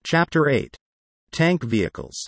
Chapter 8. Tank Vehicles.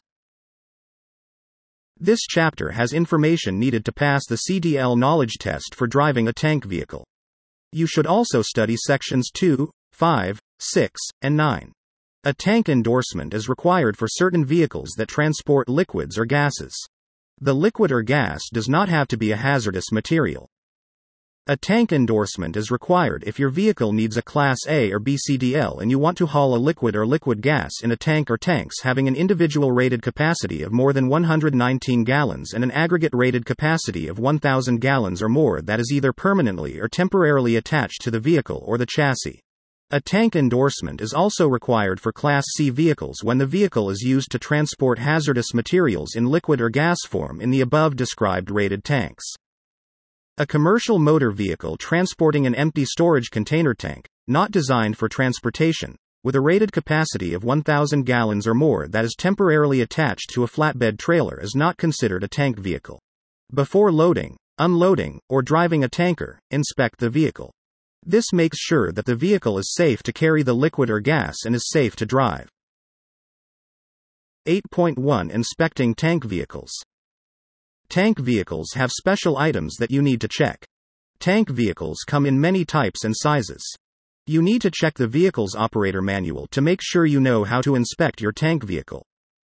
This chapter has information needed to pass the CDL knowledge test for driving a tank vehicle. You should also study sections 2, 5, 6, and 9. A tank endorsement is required for certain vehicles that transport liquids or gases. The liquid or gas does not have to be a hazardous material. A tank endorsement is required if your vehicle needs a Class A or B CDL and you want to haul a liquid or liquid gas in a tank or tanks having an individual rated capacity of more than 119 gallons and an aggregate rated capacity of 1,000 gallons or more that is either permanently or temporarily attached to the vehicle or the chassis. A tank endorsement is also required for Class C vehicles when the vehicle is used to transport hazardous materials in liquid or gas form in the above described rated tanks. A commercial motor vehicle transporting an empty storage container tank, not designed for transportation, with a rated capacity of 1,000 gallons or more that is temporarily attached to a flatbed trailer is not considered a tank vehicle. Before loading, unloading, or driving a tanker, inspect the vehicle. This makes sure that the vehicle is safe to carry the liquid or gas and is safe to drive. 8.1 Inspecting tank vehicles. Tank vehicles have special items that you need to check. Tank vehicles come in many types and sizes. You need to check the vehicle's operator manual to make sure you know how to inspect your tank vehicle.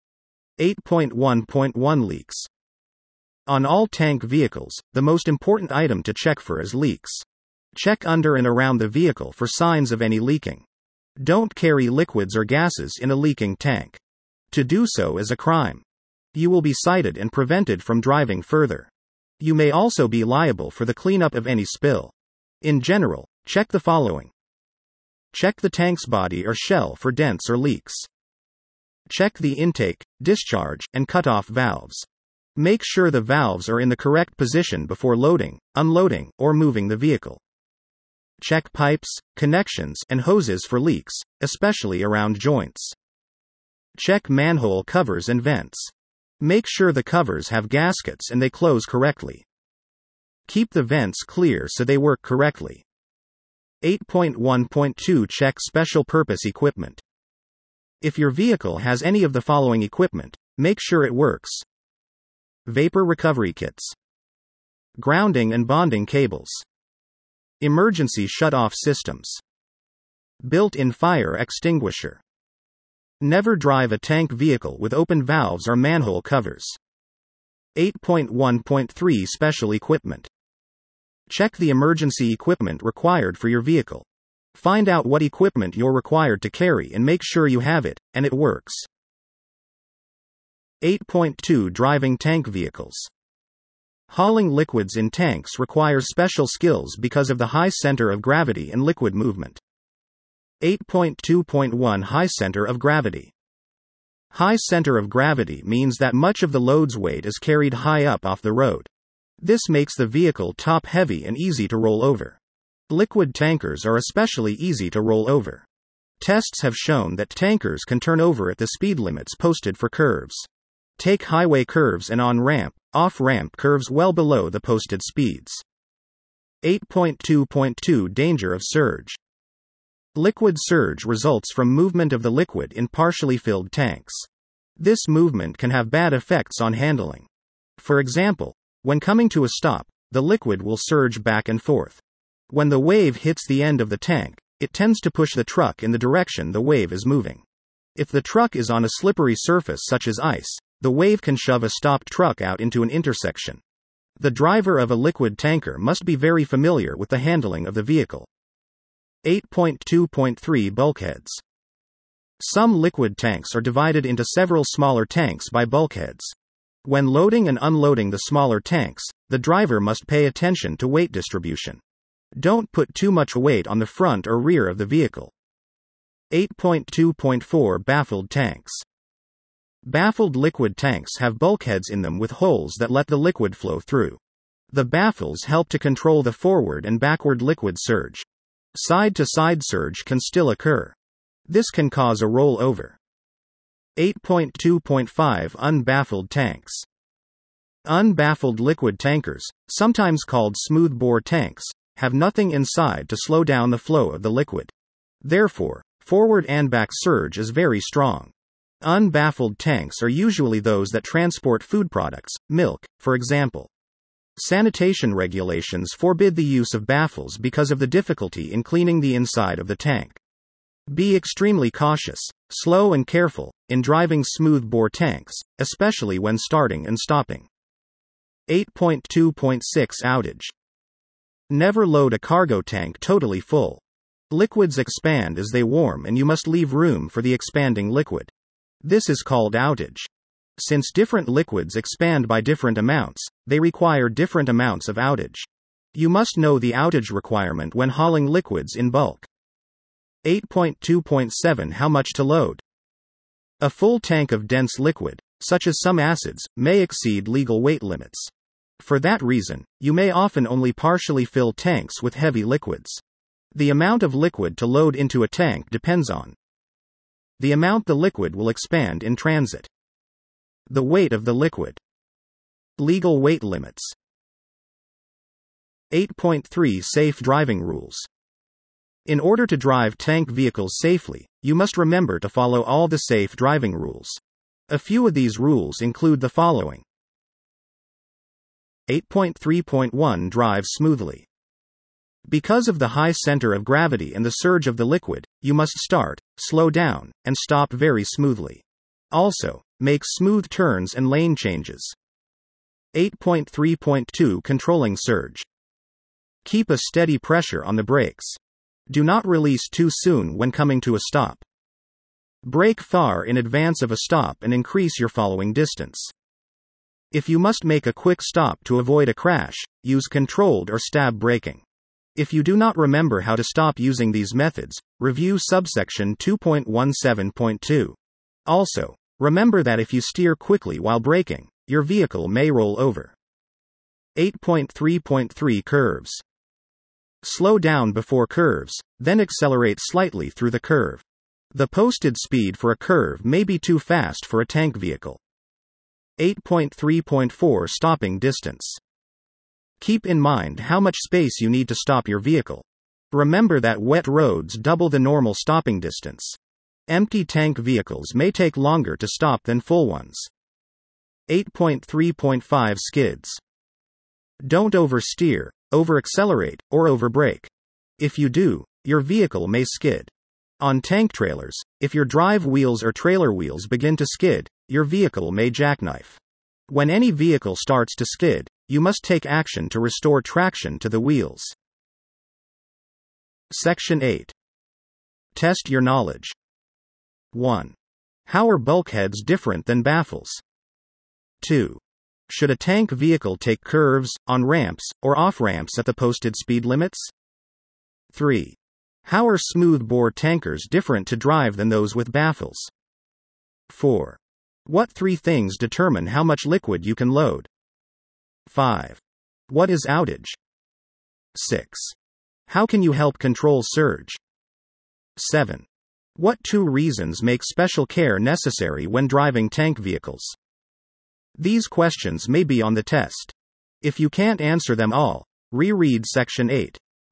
8.1.1 Leaks. On all tank vehicles, the most important item to check for is leaks. Check under and around the vehicle for signs of any leaking. Don't carry liquids or gases in a leaking tank. To do so is a crime. You will be cited and prevented from driving further. You may also be liable for the cleanup of any spill. In general, check the following. Check the tank's body or shell for dents or leaks. Check the intake, discharge, and cutoff valves. Make sure the valves are in the correct position before loading, unloading, or moving the vehicle. Check pipes, connections, and hoses for leaks, especially around joints. Check manhole covers and vents. Make sure the covers have gaskets and they close correctly. Keep the vents clear so they work correctly. 8.1.2 Check special purpose equipment. If your vehicle has any of the following equipment, make sure it works. Vapor recovery kits. Grounding and bonding cables. Emergency shut-off systems. Built-in fire extinguisher. Never drive a tank vehicle with open valves or manhole covers. 8.1.3 Special equipment. Check the emergency equipment required for your vehicle. Find out what equipment you're required to carry and make sure you have it, and it works. 8.2 Driving tank vehicles. Hauling liquids in tanks requires special skills because of the high center of gravity and liquid movement. 8.2.1 High center of gravity. High center of gravity means that much of the load's weight is carried high up off the road. This makes the vehicle top-heavy and easy to roll over. Liquid tankers are especially easy to roll over. Tests have shown that tankers can turn over at the speed limits posted for curves. Take highway curves and on-ramp, off-ramp curves well below the posted speeds. 8.2.2 Danger of surge. Liquid surge results from movement of the liquid in partially filled tanks. This movement can have bad effects on handling. For example, when coming to a stop, the liquid will surge back and forth. When the wave hits the end of the tank, it tends to push the truck in the direction the wave is moving. If the truck is on a slippery surface such as ice, the wave can shove a stopped truck out into an intersection. The driver of a liquid tanker must be very familiar with the handling of the vehicle. 8.2.3 Bulkheads. Some liquid tanks are divided into several smaller tanks by bulkheads. When loading and unloading the smaller tanks, the driver must pay attention to weight distribution. Don't put too much weight on the front or rear of the vehicle. 8.2.4 Baffled tanks. Baffled liquid tanks have bulkheads in them with holes that let the liquid flow through. The baffles help to control the forward and backward liquid surge. Side-to-side surge can still occur. This can cause a rollover. 8.2.5 Unbaffled tanks. Unbaffled liquid tankers, sometimes called smoothbore tanks, have nothing inside to slow down the flow of the liquid. Therefore, Forward and back surge is very strong. Unbaffled tanks are usually those that transport food products, milk, for example. Sanitation regulations forbid the use of baffles because of the difficulty in cleaning the inside of the tank. Be extremely cautious, slow and careful, in driving smoothbore tanks, especially when starting and stopping. 8.2.6 Outage. Never load a cargo tank totally full. Liquids expand as they warm and you must leave room for the expanding liquid. This is called outage. Since different liquids expand by different amounts, they require different amounts of outage. You must know the outage requirement when hauling liquids in bulk. 8.2.7 How much to load? A full tank of dense liquid, such as some acids, may exceed legal weight limits. For that reason, you may often only partially fill tanks with heavy liquids. The amount of liquid to load into a tank depends on the amount the liquid will expand in transit, the weight of the liquid, legal weight limits. 8.3 Safe driving rules. In order to drive tank vehicles safely, you must remember to follow all the safe driving rules. A few of these rules include the following. 8.3.1 Drive smoothly. Because of the high center of gravity and the surge of the liquid, you must start, slow down, and stop very smoothly. Also, make smooth turns and lane changes. 8.3.2 Controlling surge. Keep a steady pressure on the brakes. Do not release too soon when coming to a stop. Brake far in advance of a stop and increase your following distance. If you must make a quick stop to avoid a crash, use controlled or stab braking. If you do not remember how to stop using these methods, review subsection 2.17.2. Also, remember that if you steer quickly while braking, your vehicle may roll over. 8.3.3 Curves. Slow down before curves, then accelerate slightly through the curve. The posted speed for a curve may be too fast for a tank vehicle. 8.3.4 Stopping distance. Keep in mind how much space you need to stop your vehicle. Remember that wet roads double the normal stopping distance. Empty tank vehicles may take longer to stop than full ones. 8.3.5 Skids. Don't oversteer, over-accelerate, or over-brake. If you do, your vehicle may skid. On tank trailers, if your drive wheels or trailer wheels begin to skid, your vehicle may jackknife. When any vehicle starts to skid, you must take action to restore traction to the wheels. Section 8. Test your knowledge. 1. How are bulkheads different than baffles? 2. Should a tank vehicle take curves, on ramps, or off ramps at the posted speed limits? 3. How are smoothbore tankers different to drive than those with baffles? 4. What 3 things determine how much liquid you can load? 5. What is outage? 6. How can you help control surge? 7. What 2 reasons make special care necessary when driving tank vehicles? These questions may be on the test. If you can't answer them all, reread Section 8.